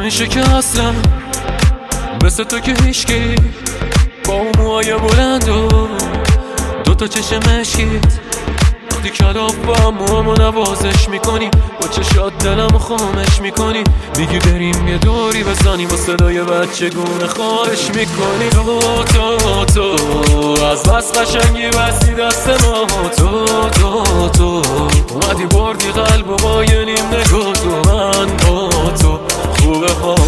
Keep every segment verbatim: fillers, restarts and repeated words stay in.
نمیشه که اصلا مثل تو که هیشکی با موهای بلند و دوتا چشم مشکیت وقتی کلاف با هم موامو نوازش میکنی با چشات دلمو خامش میکنی میگی بریم یه دوری بزنی با صدای بچه گونه خواهش میکنی تو تو تو از بس قشنگی بستی دست ما تو تو تو اومدی بردی قلب و با یه نیم نگاه تو من با تو خوب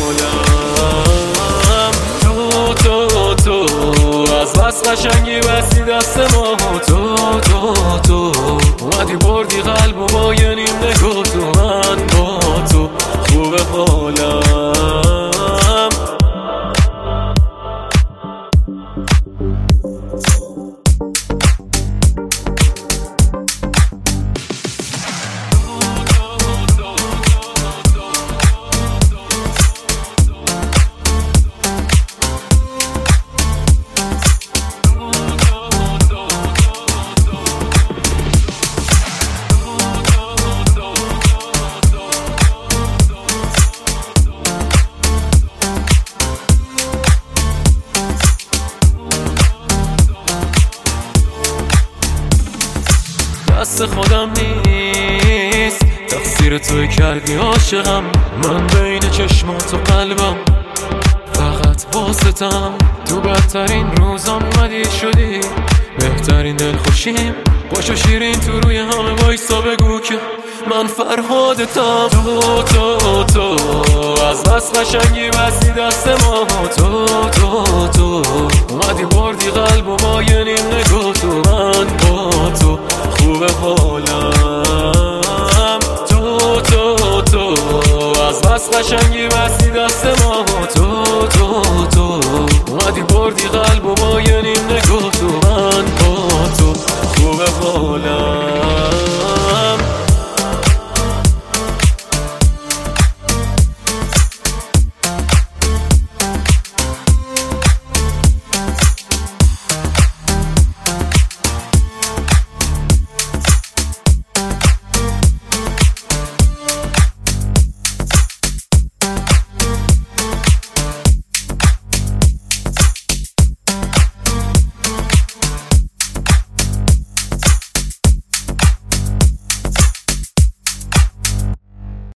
حالم تو تو تو از بس قشنگی بستی دست ما تو تو تو اومدی بردی قلب و با یه نیم نگاه تو من با تو خوب حالم دست خودم نیست تقصیر توی کردی عاشقم من بین چشمات و قلبم فقط واسطم تو بدترین روزم اومدی شدی بهترین دل خوشیم باشو شیرین تو روی همه وایسا بگو که من فرهادتم تو تو تو از بس قشنگی بستی دست ما تو تو